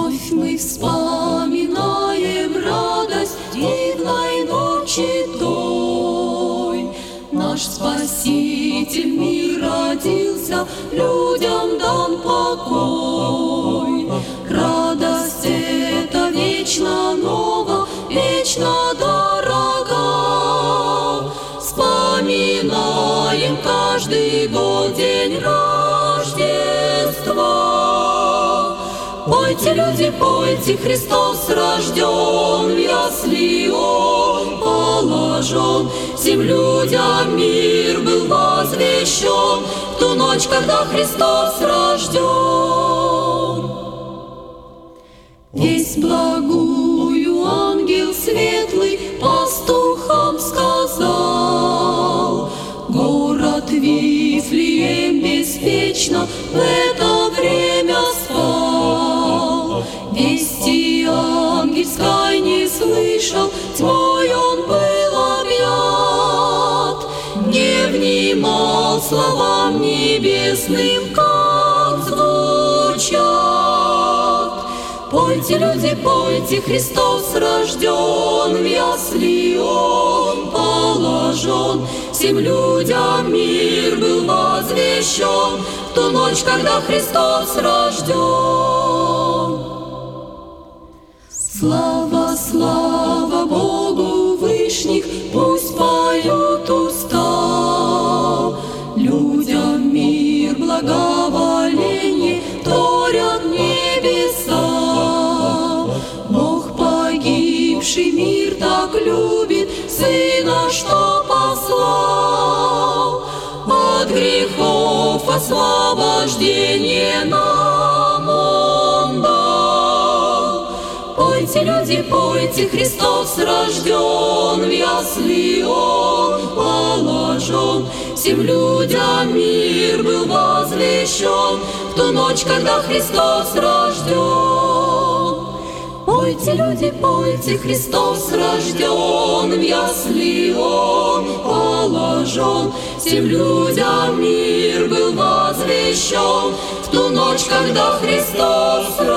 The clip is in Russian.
Вновь мы вспоминаем радость дивной ночи той. Наш Спаситель мир родился, людям дан покой. Радость эта вечно нова, вечно дорога. Вспоминаем каждый год день Рождества. Пойте, люди, пойте, Христос рожден, в ясли Он положен. Всем людям мир был возвещен в ту ночь, когда Христос рожден. Весть благую ангел светлый пастухам сказал: город Вифлеем беспечно в это время спал. Вести ангельской не слышал, тьмой он был объят, не внимал словам небесным, как звучат. Пойте, люди, пойте, Христос рожден, в ясли Он положен. Всем людям мир был возвещен в ту ночь, когда Христос рожден. Слава, слава Богу вышних, пусть поют уста. Людям мир, благоволение творят небеса. Бог погибший мир так любит, Сына, что послал. От грехов освобождение нам Он дал. Пойте, люди, пойте, Христос рожден, в ясли Он положен. Всем людям мир был возвещен в ту ночь, когда Христос рожден. Пойте, люди, пойте, Христос рожден, в ясли Он положен. Всем людям мир был возвещен в ту ночь, когда Христос рожден.